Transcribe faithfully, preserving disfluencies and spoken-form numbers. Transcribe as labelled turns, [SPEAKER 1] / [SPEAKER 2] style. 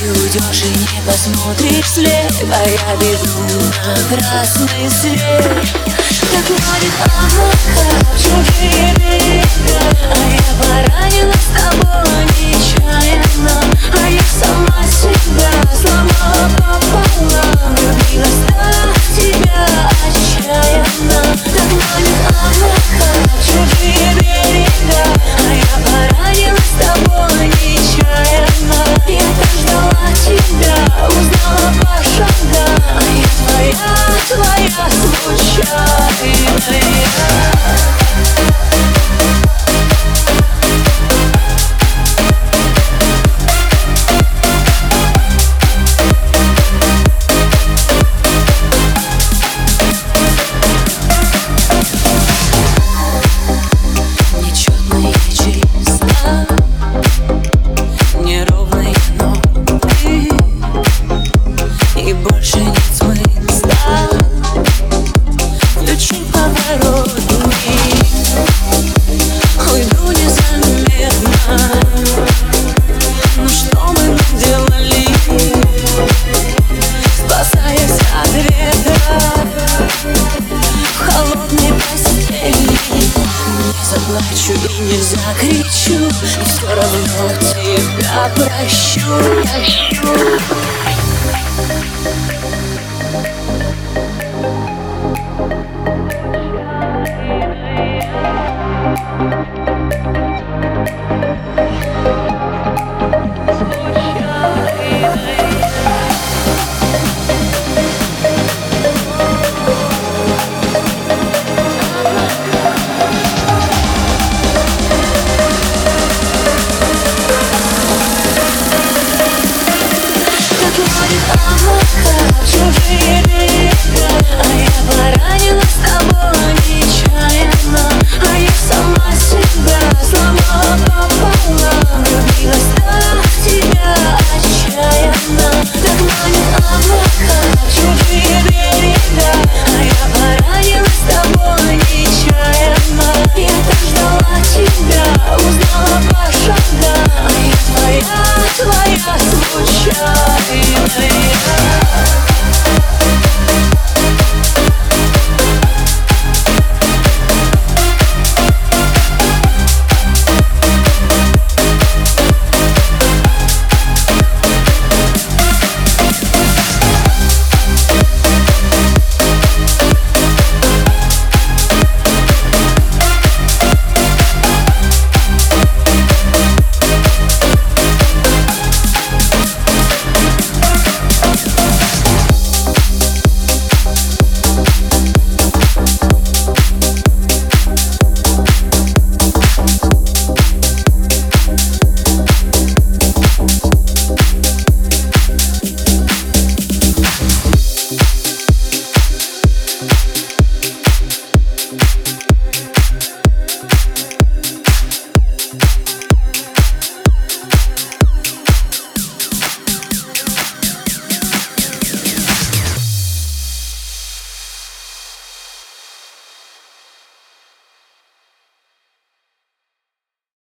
[SPEAKER 1] Ты уйдешь и не посмотришь вслед, а я бегу на красный свет. Так манит облака в чужие берега, а я поранена с тобой нечаянно, а я сама себя сломала пополам, влюбилась так в тебя отчаянно. Так манит облака в чужие берега, а я поранена с тобой нечаянно. Я так ждала тебя, узнала по шагам, а я твоя, твоя случайная. Больше нет смысла включить поворотник, уйду незаметно. Ну что мы наделали, спасаясь от ветра в холодной постели? Не заплачу и не закричу, и все равно тебя прощу, прощу.